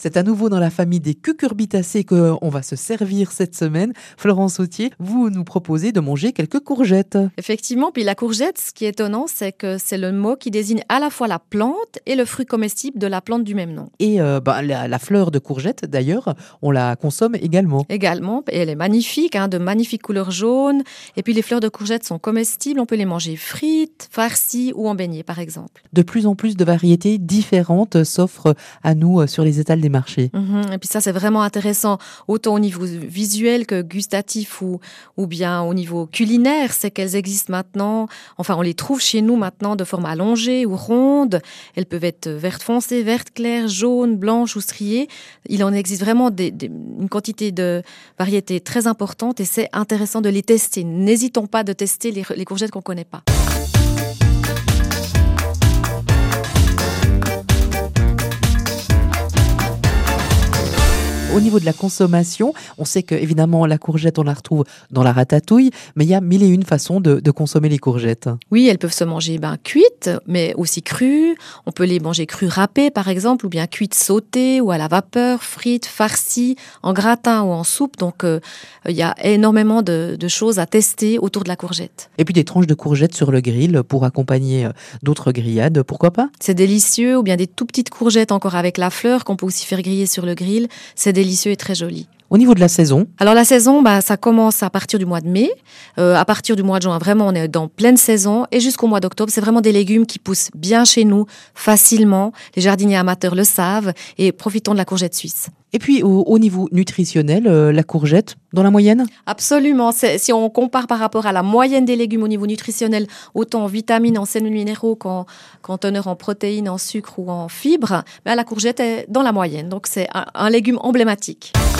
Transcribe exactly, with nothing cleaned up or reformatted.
C'est à nouveau dans la famille des cucurbitacées qu'on va se servir cette semaine. Florence Sautier, vous nous proposez de manger quelques courgettes. Effectivement, puis la courgette, ce qui est étonnant, c'est que c'est le mot qui désigne à la fois la plante et le fruit comestible de la plante du même nom. Et euh, bah, la, la fleur de courgette, d'ailleurs, on la consomme également. Également, et elle est magnifique, hein, de magnifiques couleurs jaunes. Et puis les fleurs de courgette sont comestibles, on peut les manger frites, farcies ou en beignets par exemple. De plus en plus de variétés différentes s'offrent à nous sur les étals des marchés. Mmh, et puis ça, c'est vraiment intéressant, autant au niveau visuel que gustatif ou, ou bien au niveau culinaire, c'est qu'elles existent maintenant, enfin on les trouve chez nous maintenant de forme allongée ou ronde. Elles peuvent être vertes foncées, vertes claires, jaunes, blanches ou striées. Il en existe vraiment des, des, une quantité de variétés très importante et c'est intéressant de les tester. N'hésitons pas de tester les, les courgettes qu'on ne connaît pas. Au niveau de la consommation, on sait que évidemment la courgette, on la retrouve dans la ratatouille, mais il y a mille et une façons de, de consommer les courgettes. Oui, elles peuvent se manger ben, cuites, mais aussi crues. On peut les manger crues râpées, par exemple, ou bien cuites sautées, ou à la vapeur, frites, farcies, en gratin ou en soupe. Donc, euh, il y a énormément de, de choses à tester autour de la courgette. Et puis des tranches de courgettes sur le grill pour accompagner d'autres grillades, pourquoi pas ? C'est délicieux, ou bien des tout petites courgettes encore avec la fleur qu'on peut aussi faire griller sur le grill. C'est délicieux et très joli. Au niveau de la saison ? Alors la saison, bah, ça commence à partir du mois de mai. Euh, à partir du mois de juin, vraiment, on est dans pleine saison. Et jusqu'au mois d'octobre, c'est vraiment des légumes qui poussent bien chez nous, facilement. Les jardiniers amateurs le savent. Et profitons de la courgette suisse. Et puis, au, au niveau nutritionnel, euh, la courgette, dans la moyenne ? Absolument. C'est, si on compare par rapport à la moyenne des légumes au niveau nutritionnel, autant en vitamines, en sels minéraux qu'en, qu'en teneur en protéines, en sucre ou en fibres, ben, la courgette est dans la moyenne. Donc, c'est un, un légume emblématique.